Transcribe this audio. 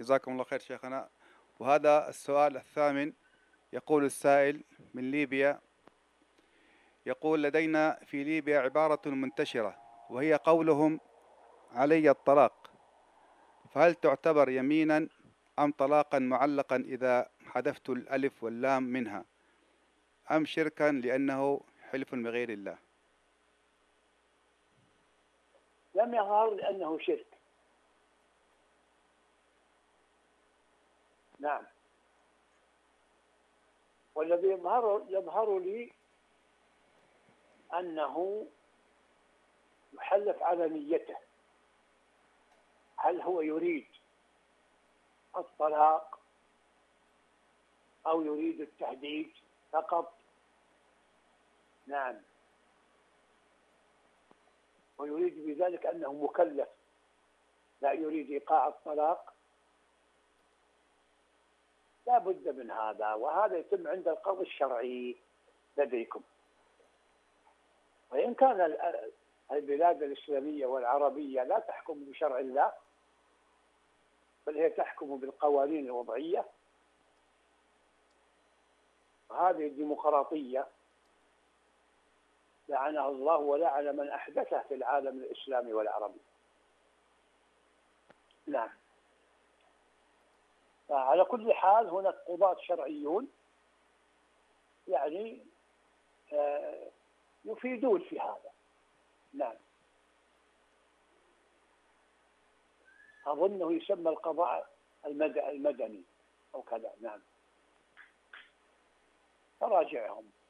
جزاكم الله خير شيخنا. وهذا السؤال الثامن، يقول السائل من ليبيا، يقول: لدينا في ليبيا عبارة منتشرة وهي قولهم علي الطلاق، فهل تعتبر يمينا أم طلاقا معلقا إذا حذفت الألف واللام منها، أم شركا لأنه حلف بغير الله؟ لم يظهر لأنه شرك. نعم. والذي يظهر لي أنه يحلف على نيته، هل هو يريد الطلاق أو يريد التهديد فقط. نعم. ويريد بذلك أنه مكلف، لا يريد إيقاع الطلاق. لا بد من هذا، وهذا يتم عند القاضي الشرعي لديكم. وإن كان البلاد الإسلامية والعربية لا تحكم بشرع الله، بل هي تحكم بالقوانين الوضعية، وهذه الديمقراطية لعنها الله ولعن من أحدثه في العالم الإسلامي والعربي. نعم. على كل حال هناك قضاة شرعيون يعني يفيدون في هذا. نعم. أظنه يسمى القضاء المدني أو كذا. نعم. فراجعهم.